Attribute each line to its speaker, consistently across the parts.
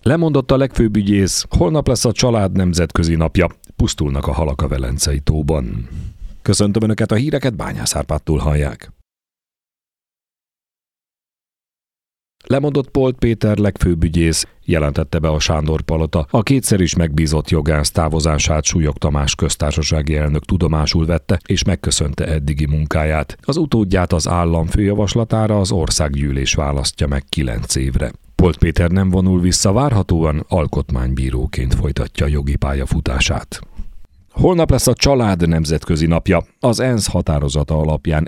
Speaker 1: Lemondott a legfőbb ügyész, holnap lesz a család nemzetközi napja, pusztulnak a halak a Velencei tóban. Köszöntöm Önöket, a híreket Bányász Árpádtól hallják. Lemondott Polt Péter legfőbb ügyész, jelentette be a Sándor-palota. A kétszer is megbízott jogász távozását Súlyog Tamás köztársasági elnök tudomásul vette, és megköszönte eddigi munkáját. Az utódját az állam főjavaslatára az országgyűlés választja meg 9 évre. Polt Péter nem vonul vissza, várhatóan alkotmánybíróként folytatja jogi pályafutását. Holnap lesz a család nemzetközi napja. Az ENSZ határozata alapján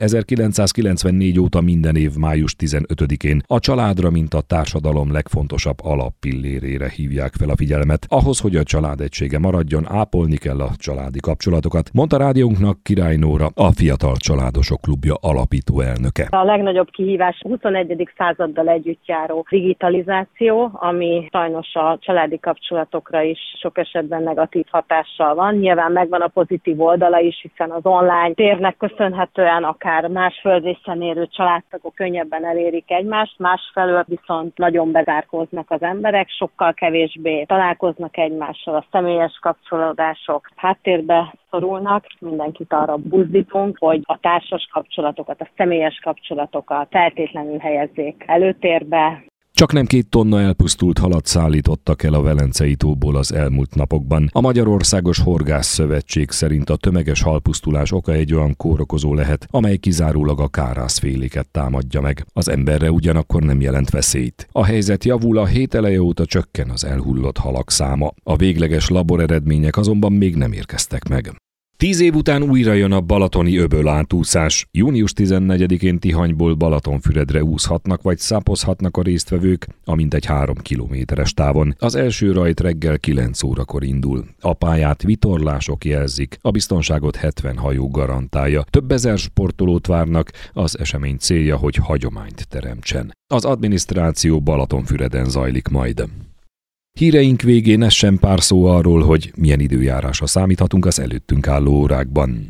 Speaker 1: 1994 óta minden év május 15-én a családra, mint a társadalom legfontosabb alappillérére hívják fel a figyelmet. Ahhoz, hogy a család egysége maradjon, ápolni kell a családi kapcsolatokat, mondta rádiónknak Király Nóra, a Fiatal Családosok Klubja alapító elnöke.
Speaker 2: A legnagyobb kihívás a 21. századdal együtt járó digitalizáció, ami sajnos a családi kapcsolatokra is sok esetben negatív hatással van. Nyilván megvan a pozitív oldala is, hiszen az online térnek köszönhetően akár más földrészen érő családtagok könnyebben elérik egymást, másfelől viszont nagyon bezárkóznak az emberek, sokkal kevésbé találkoznak egymással, a személyes kapcsolódások háttérbe szorulnak. Mindenkit arra buzdítunk, hogy a társas kapcsolatokat, a személyes kapcsolatokat feltétlenül helyezzék előtérbe.
Speaker 1: Csaknem 2 tonna elpusztult halat szállítottak el a Velencei tóból az elmúlt napokban. A Magyarországos Horgászszövetség szerint a tömeges halpusztulás oka egy olyan kórokozó lehet, amely kizárólag a kárászféléket támadja meg. Az emberre ugyanakkor nem jelent veszélyt. A helyzet javul, a hét eleje óta csökken az elhullott halak száma. A végleges laboreredmények azonban még nem érkeztek meg. 10 év után újra jön a balatoni öböl átúszás. Június 14-én Tihanyból Balatonfüredre úszhatnak vagy szápozhatnak a résztvevők, amint egy 3 kilométeres távon. Az első rajt reggel 9 órakor indul. A pályát vitorlások jelzik, a biztonságot 70 hajó garantálja. Több ezer sportolót várnak, az esemény célja, hogy hagyományt teremtsen. Az adminisztráció Balatonfüreden zajlik majd. Híreink végén essen pár szó arról, hogy milyen időjárásra számíthatunk az előttünk álló órákban.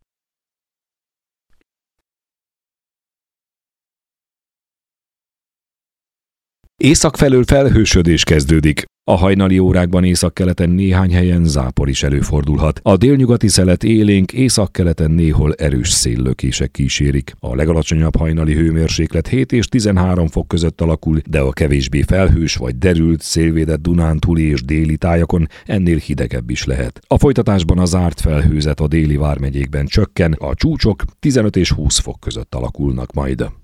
Speaker 1: Észak felől felhősödés kezdődik. A hajnali órákban északkeleten néhány helyen zápor is előfordulhat. A délnyugati szelet élénk, északkeleten néhol erős széllökések kísérik. A legalacsonyabb hajnali hőmérséklet 7 és 13 fok között alakul, de a kevésbé felhős vagy derült, szélvédett dunántúli és déli tájakon ennél hidegebb is lehet. A folytatásban a zárt felhőzet a déli vármegyékben csökken, a csúcsok 15 és 20 fok között alakulnak majd.